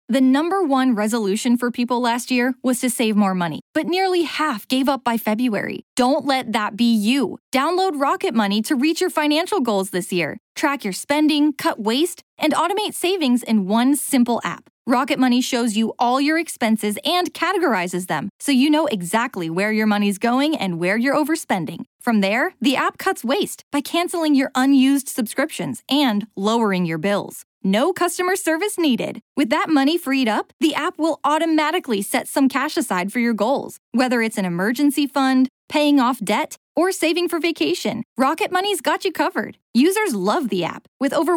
The number one resolution for people last year was to save more money, but nearly half gave up by February. Don't let that be you. Download Rocket Money to reach your financial goals this year. Track your spending, cut waste, and automate savings in one simple app. Rocket Money shows you all your expenses and categorizes them, so you know exactly where your money's going and where you're overspending. From there, the app cuts waste by canceling your unused subscriptions and lowering your bills. No customer service needed. With that money freed up, the app will automatically set some cash aside for your goals, whether it's an emergency fund, paying off debt, or saving for vacation. Rocket Money's got you covered. Users love the app, with over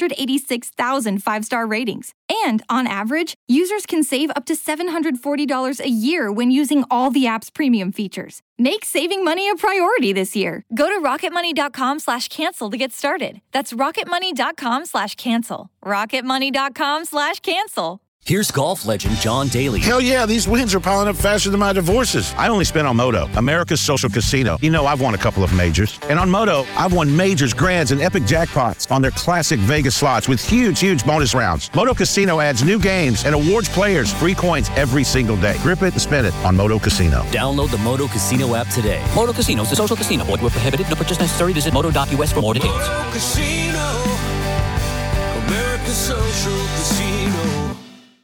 186,000 five-star ratings. And on average, users can save up to $740 a year when using all the app's premium features. Make saving money a priority this year. Go to rocketmoney.com/cancel to get started. That's rocketmoney.com/cancel. rocketmoney.com/cancel. Here's golf legend John Daly. Hell yeah, these wins are piling up faster than my divorces. I only spent on Moto, America's social casino. You know, I've won a couple of majors. And on Moto, I've won majors, grands, and epic jackpots on their classic Vegas slots with huge bonus rounds. Moto Casino adds new games and awards players free coins every single day. Grip it and spin it on Moto Casino. Download the Moto Casino app today. Moto Casino is a social casino. Void where prohibited. No purchase necessary. Visit moto.us for more details. Moto Casino, America's social casino.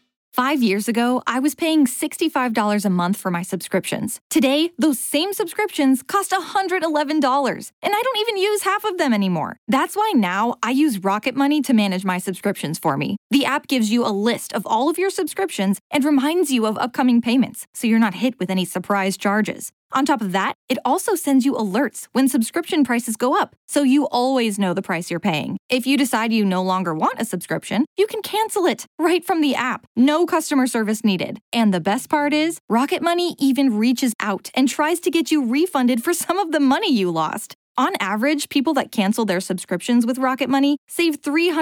5 years ago, I was paying $65 a month for my subscriptions. Today, those same subscriptions cost $111, and I don't even use half of them anymore. That's why now I use Rocket Money to manage my subscriptions for me. The app gives you a list of all of your subscriptions and reminds you of upcoming payments, so you're not hit with any surprise charges. On top of that, it also sends you alerts when subscription prices go up, so you always know the price you're paying. If you decide you no longer want a subscription, you can cancel it right from the app. No customer service needed. And the best part is, Rocket Money even reaches out and tries to get you refunded for some of the money you lost. On average, people that cancel their subscriptions with Rocket Money save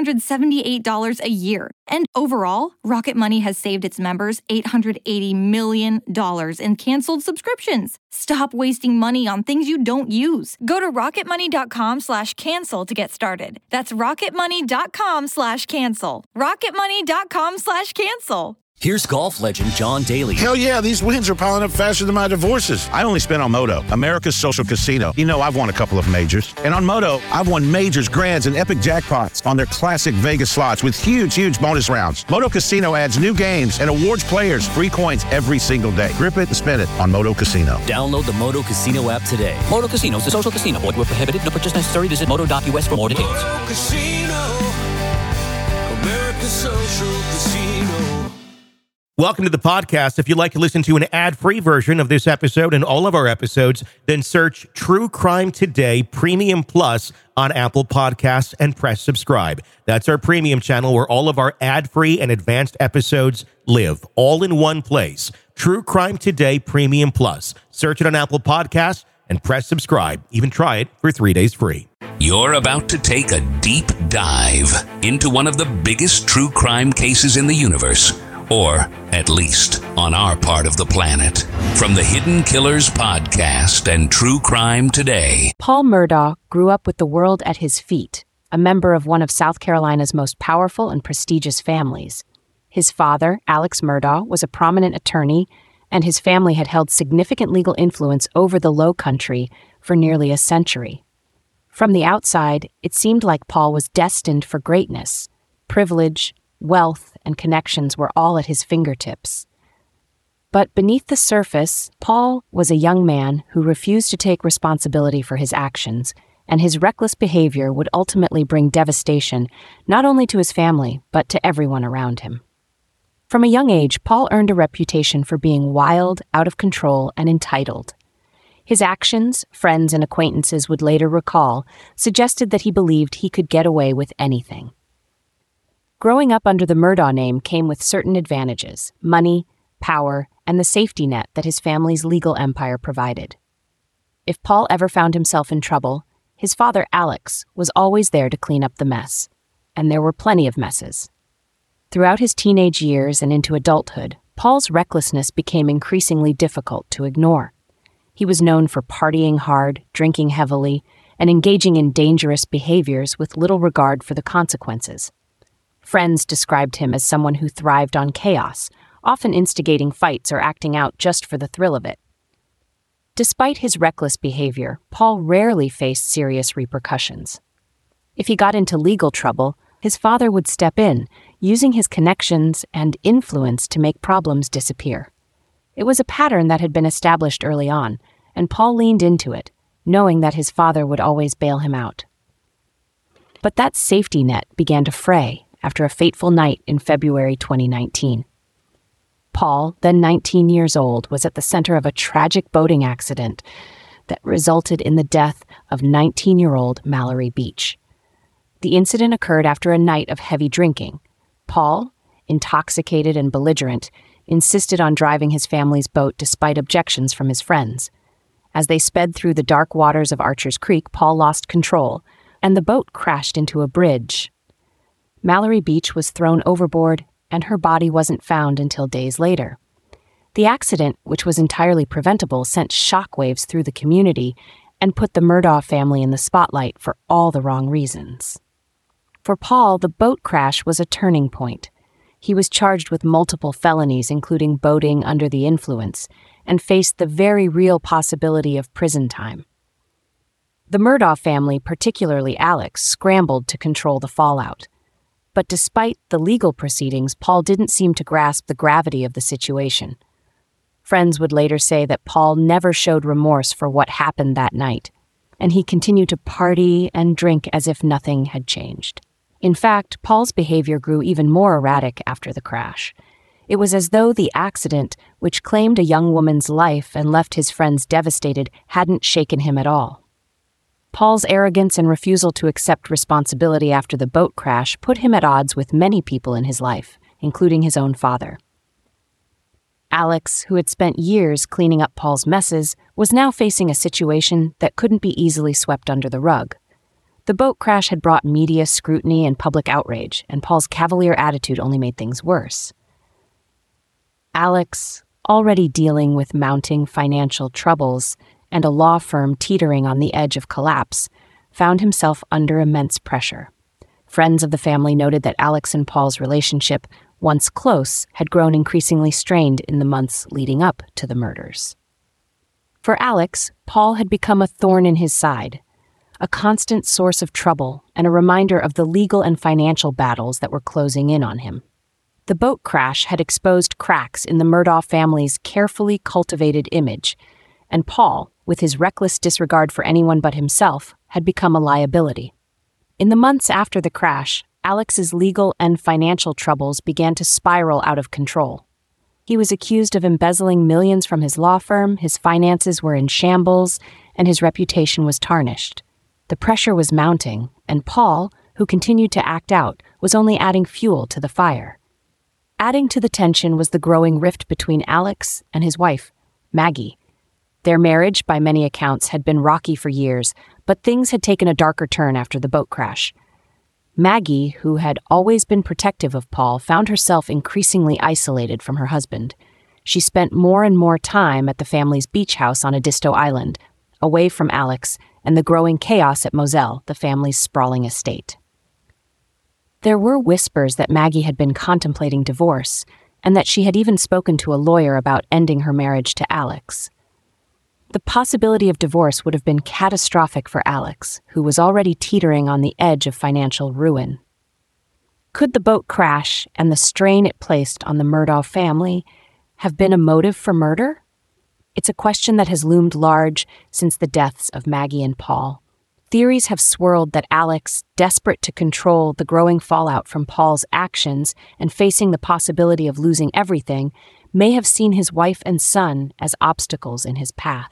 $378 a year. And overall, Rocket Money has saved its members $880 million in canceled subscriptions. Stop wasting money on things you don't use. Go to rocketmoney.com/cancel to get started. That's rocketmoney.com/cancel. rocketmoney.com/cancel. Here's golf legend John Daly. Hell yeah, these wins are piling up faster than my divorces. I only spent on Moto, America's social casino. You know, I've won a couple of majors. And on Moto, I've won majors, grands, and epic jackpots on their classic Vegas slots with huge bonus rounds. Moto Casino adds new games and awards players free coins every single day. Grip it and spin it on Moto Casino. Download the Moto Casino app today. Moto Casino is a social casino. Void where prohibited. No purchase necessary. Visit moto.us for more details. Moto Casino, America's social casino. Welcome to the podcast. If you'd like to listen to an ad-free version of this episode and all of our episodes, then search True Crime Today Premium Plus on Apple Podcasts and press subscribe. That's our premium channel where all of our ad-free and advanced episodes live, all in one place. True Crime Today Premium Plus. Search it on Apple Podcasts and press subscribe. Even try it for 3 days free. You're about to take a deep dive into one of the biggest true crime cases in the universe. Or, at least, on our part of the planet. From the Hidden Killers podcast and True Crime Today. Paul Murdaugh grew up with the world at his feet, a member of one of South Carolina's most powerful and prestigious families. His father, Alex Murdaugh, was a prominent attorney, and his family had held significant legal influence over the Low Country for nearly a century. From the outside, it seemed like Paul was destined for greatness. Privilege, wealth, and connections were all at his fingertips. But beneath the surface, Paul was a young man who refused to take responsibility for his actions, and his reckless behavior would ultimately bring devastation not only to his family, but to everyone around him. From a young age, Paul earned a reputation for being wild, out of control, and entitled. His actions, friends and acquaintances would later recall, suggested that he believed he could get away with anything. Growing up under the Murdaugh name came with certain advantages: money, power, and the safety net that his family's legal empire provided. If Paul ever found himself in trouble, his father, Alex, was always there to clean up the mess, and there were plenty of messes. Throughout his teenage years and into adulthood, Paul's recklessness became increasingly difficult to ignore. He was known for partying hard, drinking heavily, and engaging in dangerous behaviors with little regard for the consequences. Friends described him as someone who thrived on chaos, often instigating fights or acting out just for the thrill of it. Despite his reckless behavior, Paul rarely faced serious repercussions. If he got into legal trouble, his father would step in, using his connections and influence to make problems disappear. It was a pattern that had been established early on, and Paul leaned into it, knowing that his father would always bail him out. But that safety net began to fray after a fateful night in February 2019. Paul, then 19 years old, was at the center of a tragic boating accident that resulted in the death of 19-year-old Mallory Beach. The incident occurred after a night of heavy drinking. Paul, intoxicated and belligerent, insisted on driving his family's boat despite objections from his friends. As they sped through the dark waters of Archer's Creek, Paul lost control, and the boat crashed into a bridge. Mallory Beach was thrown overboard, and her body wasn't found until days later. The accident, which was entirely preventable, sent shockwaves through the community and put the Murdaugh family in the spotlight for all the wrong reasons. For Paul, the boat crash was a turning point. He was charged with multiple felonies, including boating under the influence, and faced the very real possibility of prison time. The Murdaugh family, particularly Alex, scrambled to control the fallout. But despite the legal proceedings, Paul didn't seem to grasp the gravity of the situation. Friends would later say that Paul never showed remorse for what happened that night, and he continued to party and drink as if nothing had changed. In fact, Paul's behavior grew even more erratic after the crash. It was as though the accident, which claimed a young woman's life and left his friends devastated, hadn't shaken him at all. Paul's arrogance and refusal to accept responsibility after the boat crash put him at odds with many people in his life, including his own father. Alex, who had spent years cleaning up Paul's messes, was now facing a situation that couldn't be easily swept under the rug. The boat crash had brought media scrutiny and public outrage, and Paul's cavalier attitude only made things worse. Alex, already dealing with mounting financial troubles and a law firm teetering on the edge of collapse, found himself under immense pressure. Friends of the family noted that Alex and Paul's relationship, once close, had grown increasingly strained in the months leading up to the murders. For Alex, Paul had become a thorn in his side, a constant source of trouble and a reminder of the legal and financial battles that were closing in on him. The boat crash had exposed cracks in the Murdaugh family's carefully cultivated image, and Paul, with his reckless disregard for anyone but himself, had become a liability. In the months after the crash, Alex's legal and financial troubles began to spiral out of control. He was accused of embezzling millions from his law firm, his finances were in shambles, and his reputation was tarnished. The pressure was mounting, and Paul, who continued to act out, was only adding fuel to the fire. Adding to the tension was the growing rift between Alex and his wife, Maggie. Their marriage, by many accounts, had been rocky for years, but things had taken a darker turn after the boat crash. Maggie, who had always been protective of Paul, found herself increasingly isolated from her husband. She spent more and more time at the family's beach house on Edisto Island, away from Alex and the growing chaos at Moselle, the family's sprawling estate. There were whispers that Maggie had been contemplating divorce, and that she had even spoken to a lawyer about ending her marriage to Alex. The possibility of divorce would have been catastrophic for Alex, who was already teetering on the edge of financial ruin. Could the boat crash and the strain it placed on the Murdaugh family have been a motive for murder? It's a question that has loomed large since the deaths of Maggie and Paul. Theories have swirled that Alex, desperate to control the growing fallout from Paul's actions and facing the possibility of losing everything, may have seen his wife and son as obstacles in his path.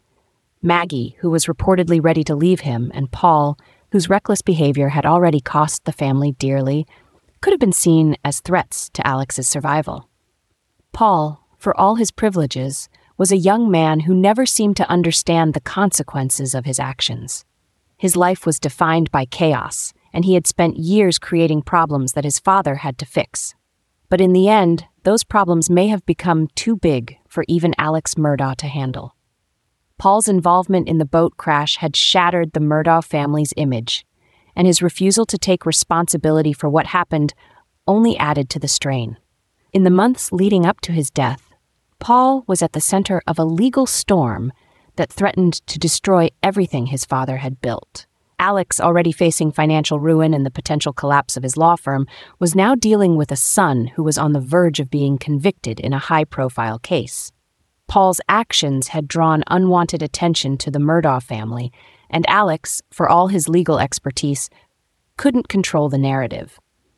Maggie, who was reportedly ready to leave him, and Paul, whose reckless behavior had already cost the family dearly, could have been seen as threats to Alex's survival. Paul, for all his privileges, was a young man who never seemed to understand the consequences of his actions. His life was defined by chaos, and he had spent years creating problems that his father had to fix. But in the end, those problems may have become too big for even Alex Murdaugh to handle. Paul's involvement in the boat crash had shattered the Murdaugh family's image, and his refusal to take responsibility for what happened only added to the strain. In the months leading up to his death, Paul was at the center of a legal storm that threatened to destroy everything his father had built. Alex, already facing financial ruin and the potential collapse of his law firm, was now dealing with a son who was on the verge of being convicted in a high-profile case. Paul's actions had drawn unwanted attention to the Murdaugh family, and Alex, for all his legal expertise, couldn't control the narrative.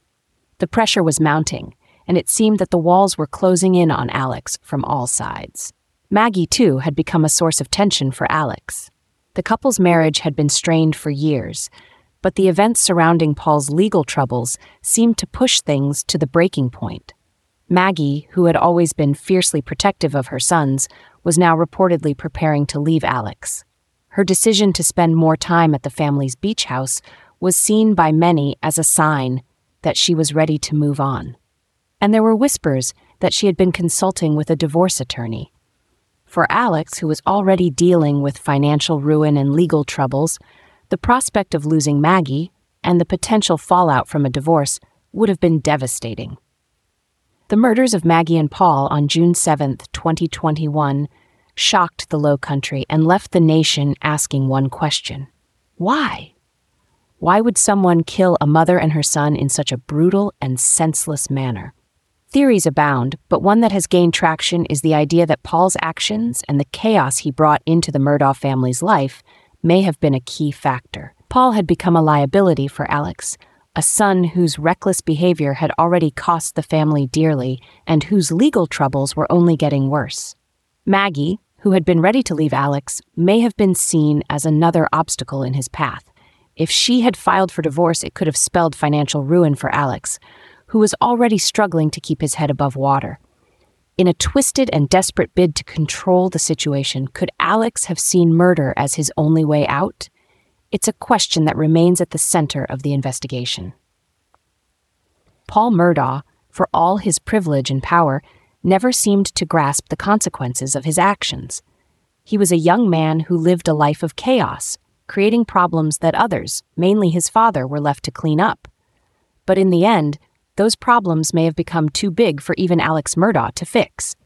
The pressure was mounting, and it seemed that the walls were closing in on Alex from all sides. Maggie, too, had become a source of tension for Alex. The couple's marriage had been strained for years, but the events surrounding Paul's legal troubles seemed to push things to the breaking point. Maggie, who had always been fiercely protective of her sons, was now reportedly preparing to leave Alex. Her decision to spend more time at the family's beach house was seen by many as a sign that she was ready to move on. And there were whispers that she had been consulting with a divorce attorney. For Alex, who was already dealing with financial ruin and legal troubles, the prospect of losing Maggie and the potential fallout from a divorce would have been devastating. The murders of Maggie and Paul on June 7, 2021, shocked the Low Country and left the nation asking one question: why? Why would someone kill a mother and her son in such a brutal and senseless manner? Theories abound, but one that has gained traction is the idea that Paul's actions and the chaos he brought into the Murdaugh family's life may have been a key factor. Paul had become a liability for Alex, a son whose reckless behavior had already cost the family dearly and whose legal troubles were only getting worse. Maggie, who had been ready to leave Alex, may have been seen as another obstacle in his path. If she had filed for divorce, it could have spelled financial ruin for Alex, who was already struggling to keep his head above water. In a twisted and desperate bid to control the situation, could Alex have seen murder as his only way out? It's a question that remains at the center of the investigation. Paul Murdaugh, for all his privilege and power, never seemed to grasp the consequences of his actions. He was a young man who lived a life of chaos, creating problems that others, mainly his father, were left to clean up. But in the end, those problems may have become too big for even Alex Murdaugh to fix.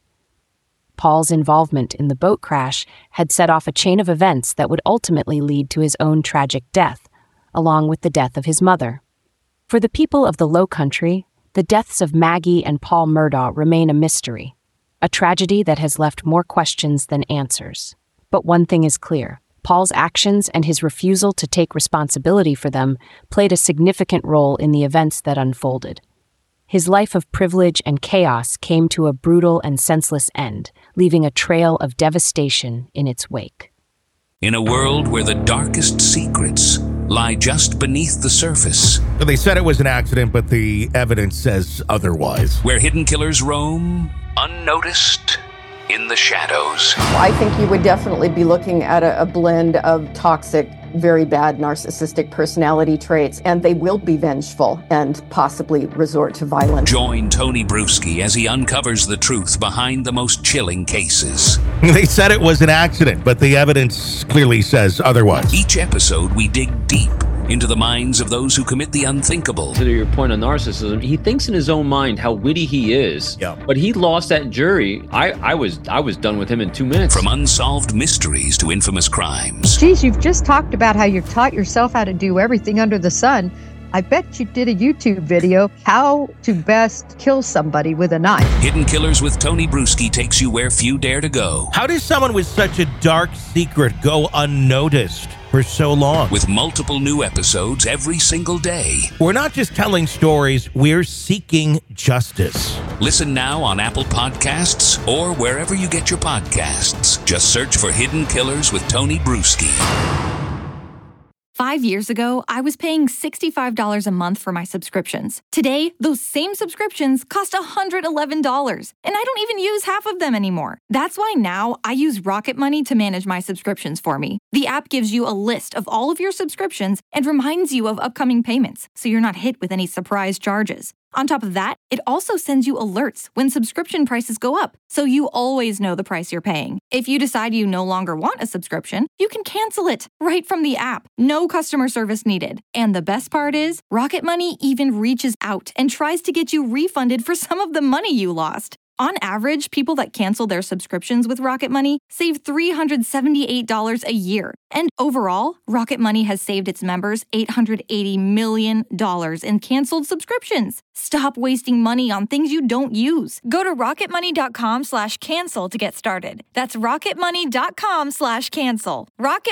Paul's involvement in the boat crash had set off a chain of events that would ultimately lead to his own tragic death, along with the death of his mother. For the people of the Low Country, the deaths of Maggie and Paul Murdaugh remain a mystery, a tragedy that has left more questions than answers. But one thing is clear: Paul's actions and his refusal to take responsibility for them played a significant role in the events that unfolded. His life of privilege and chaos came to a brutal and senseless end, leaving a trail of devastation in its wake. In a world where the darkest secrets lie just beneath the surface. They said it was an accident, but the evidence says otherwise. Where hidden killers roam, unnoticed, in the shadows. I think you would definitely be looking at a blend of toxic, very bad narcissistic personality traits, and they will be vengeful and possibly resort to violence. Join Tony Bruschi as he uncovers the truth behind the most chilling cases. They said it was an accident, but the evidence clearly says otherwise. Each episode, we dig deep into the minds of those who commit the unthinkable. To your point on narcissism, he thinks in his own mind how witty he is. Yeah. But he lost that jury. I was done with him in 2 minutes. From unsolved mysteries to infamous crimes. Geez, you've just talked about how you taught yourself how to do everything under the sun. I bet you did a YouTube video, how to best kill somebody with a knife. Hidden Killers with Tony Bruschi takes you where few dare to go. How does someone with such a dark secret go unnoticed for so long? With multiple new episodes every single day. We're not just telling stories, we're seeking justice. Listen now on Apple Podcasts or wherever you get your podcasts. Just search for Hidden Killers with Tony Bruschi. 5 years ago, I was paying $65 a month for my subscriptions. Today, those same subscriptions cost $111, and I don't even use half of them anymore. That's why now I use Rocket Money to manage my subscriptions for me. The app gives you a list of all of your subscriptions and reminds you of upcoming payments, so you're not hit with any surprise charges. On top of that, it also sends you alerts when subscription prices go up, so you always know the price you're paying. If you decide you no longer want a subscription, you can cancel it right from the app. No customer service needed. And the best part is, Rocket Money even reaches out and tries to get you refunded for some of the money you lost. On average, people that cancel their subscriptions with Rocket Money save $378 a year. And overall, Rocket Money has saved its members $880 million in canceled subscriptions. Stop wasting money on things you don't use. Go to rocketmoney.com/cancel to get started. That's rocketmoney.com/cancel.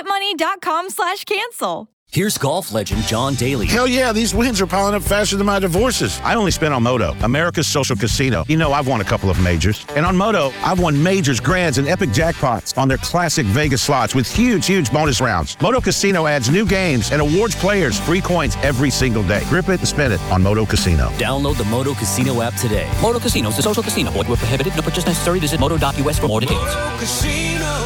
rocketmoney.com/cancel. Here's golf legend John Daly. Hell yeah, these wins are piling up faster than my divorces. I only spent on Moto, America's social casino. You know I've won a couple of majors. And on Moto, I've won majors, grands, and epic jackpots on their classic Vegas slots with huge bonus rounds. Moto Casino adds new games and awards players free coins every single day. Grip it and spin it on Moto Casino. Download the Moto Casino app today. Moto Casino is a social casino. Void where prohibited. No purchase necessary. Visit moto.us for more details. Moto Casino,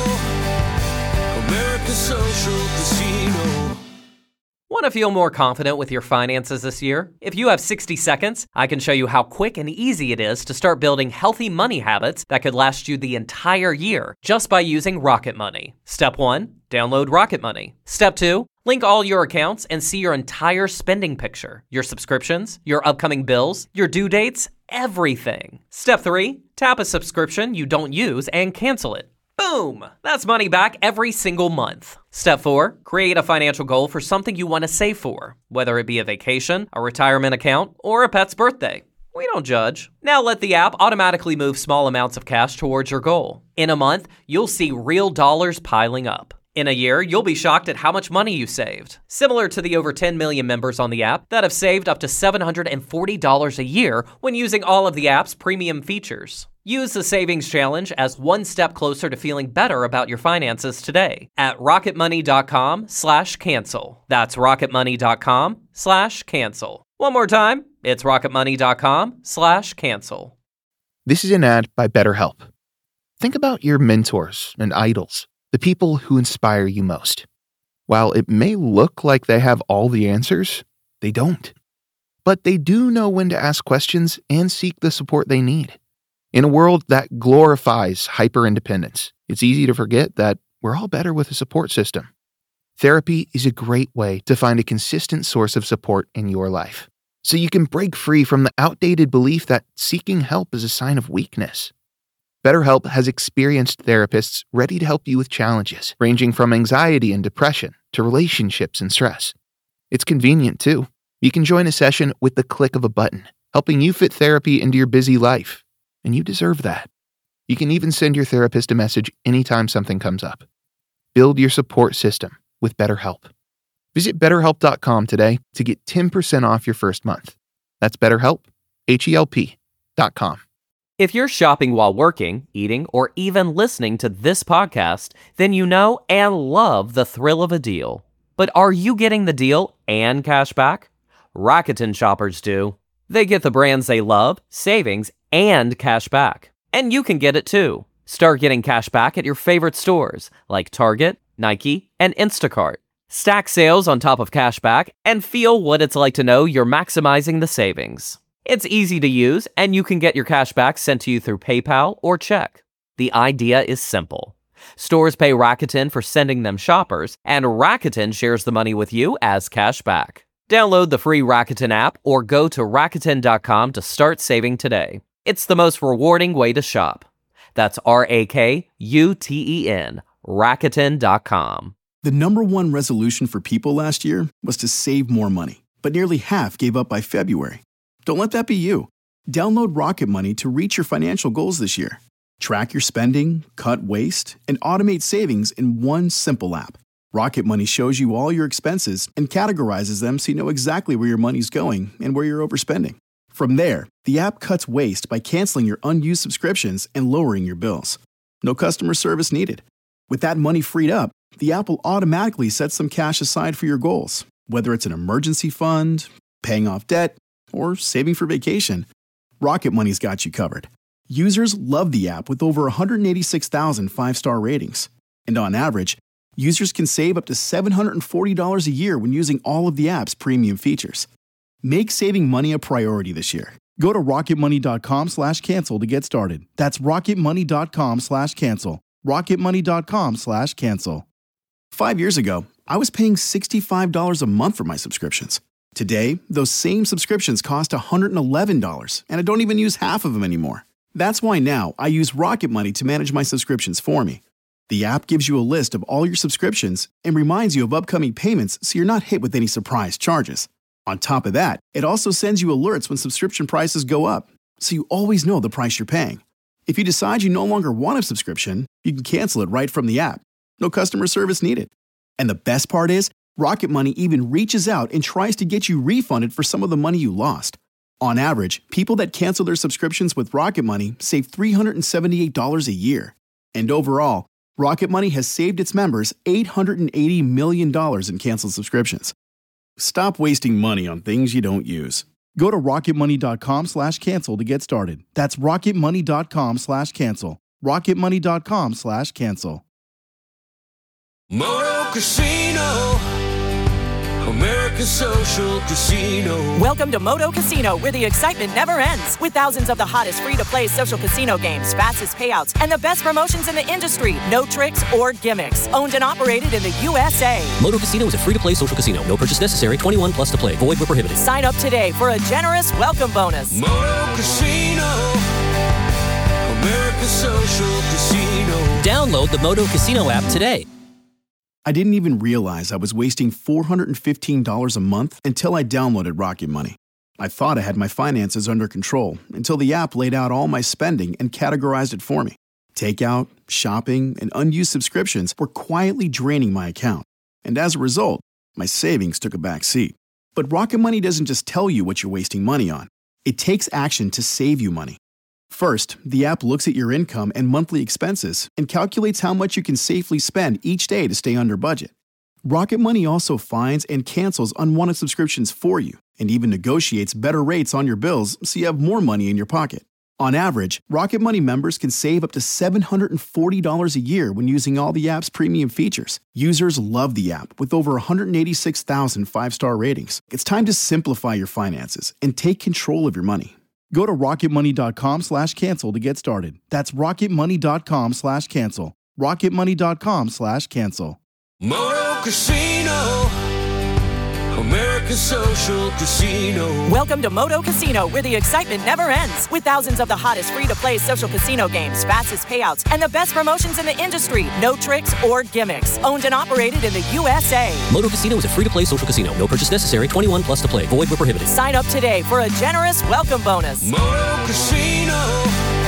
America's social casino. Want to feel more confident with your finances this year? If you have 60 seconds, I can show you how quick and easy it is to start building healthy money habits that could last you the entire year just by using Rocket Money. Step 1, download Rocket Money. Step 2, link all your accounts and see your entire spending picture, your subscriptions, your upcoming bills, your due dates, everything. Step 3, tap a subscription you don't use and cancel it. Boom! That's money back every single month. Step 4, create a financial goal for something you want to save for, whether it be a vacation, a retirement account, or a pet's birthday. We don't judge. Now let the app automatically move small amounts of cash towards your goal. In a month, you'll see real dollars piling up. In a year, you'll be shocked at how much money you saved. Similar to the over 10 million members on the app that have saved up to $740 a year when using all of the app's premium features. Use the Savings Challenge as one step closer to feeling better about your finances today at rocketmoney.com/cancel. That's rocketmoney.com/cancel. One more time, it's rocketmoney.com/cancel. This is an ad by BetterHelp. Think about your mentors and idols, the people who inspire you most. While it may look like they have all the answers, they don't. But they do know when to ask questions and seek the support they need. In a world that glorifies hyper-independence, it's easy to forget that we're all better with a support system. Therapy is a great way to find a consistent source of support in your life, so you can break free from the outdated belief that seeking help is a sign of weakness. BetterHelp has experienced therapists ready to help you with challenges, ranging from anxiety and depression to relationships and stress. It's convenient, too. You can join a session with the click of a button, helping you fit therapy into your busy life. And you deserve that. You can even send your therapist a message anytime something comes up. Build your support system with BetterHelp. Visit BetterHelp.com today to get 10% off your first month. That's BetterHelp, HELP.com. If you're shopping while working, eating, or even listening to this podcast, then you know and love the thrill of a deal. But are you getting the deal and cash back? Rakuten shoppers do. They get the brands they love, savings, and cash back. And you can get it too. Start getting cash back at your favorite stores like Target, Nike, and Instacart. Stack sales on top of cash back and feel what it's like to know you're maximizing the savings. It's easy to use, and you can get your cash back sent to you through PayPal or check. The idea is simple. Stores pay Rakuten for sending them shoppers, and Rakuten shares the money with you as cash back. Download the free Rakuten app or go to Rakuten.com to start saving today. It's the most rewarding way to shop. That's RAKUTEN, Rakuten.com. The number one resolution for people last year was to save more money, but nearly half gave up by February. Don't let that be you. Download Rocket Money to reach your financial goals this year. Track your spending, cut waste, and automate savings in one simple app. Rocket Money shows you all your expenses and categorizes them so you know exactly where your money's going and where you're overspending. From there, the app cuts waste by canceling your unused subscriptions and lowering your bills. No customer service needed. With that money freed up, the app will automatically set some cash aside for your goals, whether it's an emergency fund, paying off debt, or saving for vacation. Rocket Money's got you covered. Users love the app with over 186,000 five-star ratings. And on average, users can save up to $740 a year when using all of the app's premium features. Make saving money a priority this year Go to rocketmoney.com/cancel to get started. That's rocketmoney.com/cancel. rocketmoney.com/cancel. 5 years ago, I was paying $65 a month for my subscriptions. Today, those same subscriptions cost $111, and I don't even use half of them anymore. That's why now I use Rocket Money to manage my subscriptions for me. The app gives you a list of all your subscriptions and reminds you of upcoming payments so you're not hit with any surprise charges. On top of that, it also sends you alerts when subscription prices go up, so you always know the price you're paying. If you decide you no longer want a subscription, you can cancel it right from the app. No customer service needed. And the best part is, Rocket Money even reaches out and tries to get you refunded for some of the money you lost. On average, people that cancel their subscriptions with Rocket Money save $378 a year. And overall, Rocket Money has saved its members $880 million in canceled subscriptions. Stop wasting money on things you don't use. Go to rocketmoney.com/cancel to get started. That's rocketmoney.com/cancel. rocketmoney.com/cancel. Moto Casino, America's social casino. Welcome to Moto Casino, where the excitement never ends. With thousands of the hottest free-to-play social casino games, fastest payouts, and the best promotions in the industry. No tricks or gimmicks. Owned and operated in the USA. Moto Casino is a free-to-play social casino. No purchase necessary. 21 plus to play. Void where prohibited. Sign up today for a generous welcome bonus. Moto Casino, America's social casino. Download the Moto Casino app today. I didn't even realize I was wasting $415 a month until I downloaded Rocket Money. I thought I had my finances under control until the app laid out all my spending and categorized it for me. Takeout, shopping, and unused subscriptions were quietly draining my account. And as a result, my savings took a back seat. But Rocket Money doesn't just tell you what you're wasting money on. It takes action to save you money. First, the app looks at your income and monthly expenses and calculates how much you can safely spend each day to stay under budget. Rocket Money also finds and cancels unwanted subscriptions for you and even negotiates better rates on your bills so you have more money in your pocket. On average, Rocket Money members can save up to $740 a year when using all the app's premium features. Users love the app with over 186,000 five-star ratings. It's time to simplify your finances and take control of your money. Go to rocketmoney.com/cancel to get started. That's rocketmoney.com/cancel. rocketmoney.com/cancel. Moto Casino, America's social casino. Welcome to Moto Casino, where the excitement never ends. With thousands of the hottest free-to-play social casino games, fastest payouts, and the best promotions in the industry. No tricks or gimmicks. Owned and operated in the USA. Moto Casino is a free-to-play social casino. No purchase necessary. 21 plus to play. Void where prohibited. Sign up today for a generous welcome bonus. Moto Casino,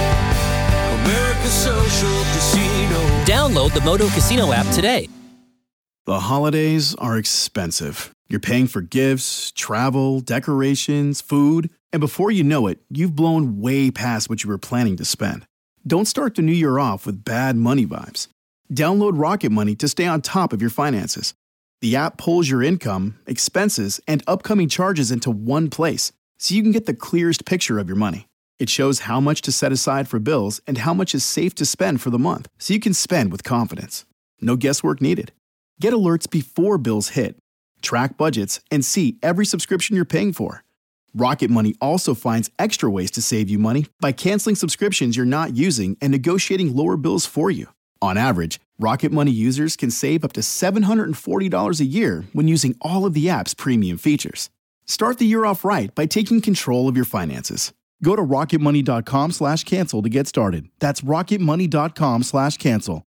America's social casino. Download the Moto Casino app today. The holidays are expensive. You're paying for gifts, travel, decorations, food, and before you know it, you've blown way past what you were planning to spend. Don't start the new year off with bad money vibes. Download Rocket Money to stay on top of your finances. The app pulls your income, expenses, and upcoming charges into one place, so you can get the clearest picture of your money. It shows how much to set aside for bills and how much is safe to spend for the month, so you can spend with confidence. No guesswork needed. Get alerts before bills hit. Track budgets and see every subscription you're paying for. Rocket Money also finds extra ways to save you money by canceling subscriptions you're not using and negotiating lower bills for you. On average, Rocket Money users can save up to $740 a year when using all of the app's premium features. Start the year off right by taking control of your finances. Go to rocketmoney.com/cancel to get started. That's rocketmoney.com/cancel.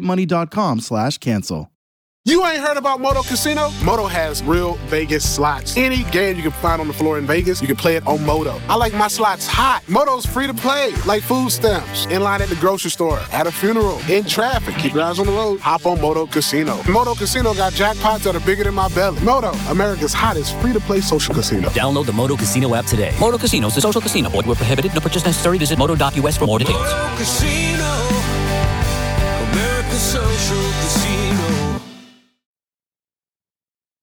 rocketmoney.com/cancel. You ain't heard about Moto Casino? Moto has real Vegas slots. Any game you can find on the floor in Vegas, you can play it on Moto. I like my slots hot. Moto's free to play, like food stamps. In line at the grocery store, at a funeral, in traffic. Keep your eyes on the road. Hop on Moto Casino. Moto Casino got jackpots that are bigger than my belly. Moto, America's hottest free-to-play social casino. Download the Moto Casino app today. Moto Casino is a social casino. Void where prohibited. No purchase necessary. Visit moto.us for more details. Moto Casino, America's social casino.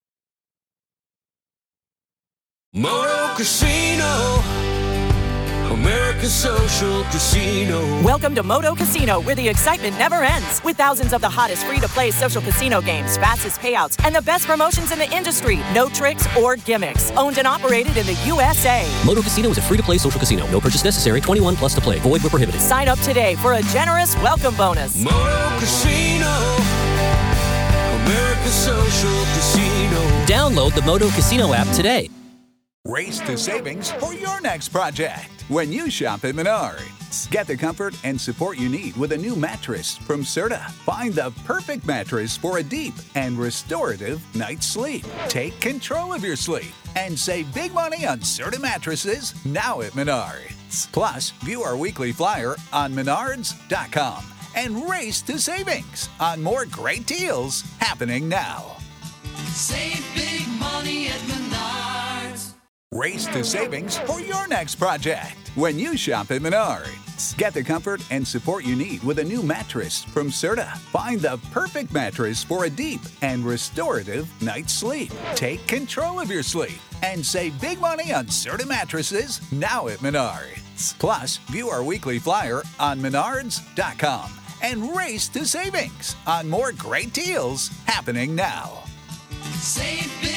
Moto Casino, America's Social Casino. Welcome to Moto Casino, where the excitement never ends. With thousands of the hottest free-to-play social casino games, fastest payouts, and the best promotions in the industry. No tricks or gimmicks. Owned and operated in the USA. Moto Casino is a free-to-play social casino. No purchase necessary. 21 plus to play. Void where prohibited. Sign up today for a generous welcome bonus. Moto Casino. America's Social Casino. Download the Moto Casino app today. Race to savings for your next project when you shop at Menards. Get the comfort and support you need with a new mattress from Serta. Find the perfect mattress for a deep and restorative night's sleep. Take control of your sleep and save big money on Serta mattresses now at Menards. Plus, view our weekly flyer on menards.com and race to savings on more great deals happening now. Save big money at Menards. Race to savings for your next project when you shop at Menards. Get the comfort and support you need with a new mattress from Serta. Find the perfect mattress for a deep and restorative night's sleep. Take control of your sleep and save big money on Serta mattresses now at Menards. Plus, view our weekly flyer on menards.com and race to savings on more great deals happening now. Save big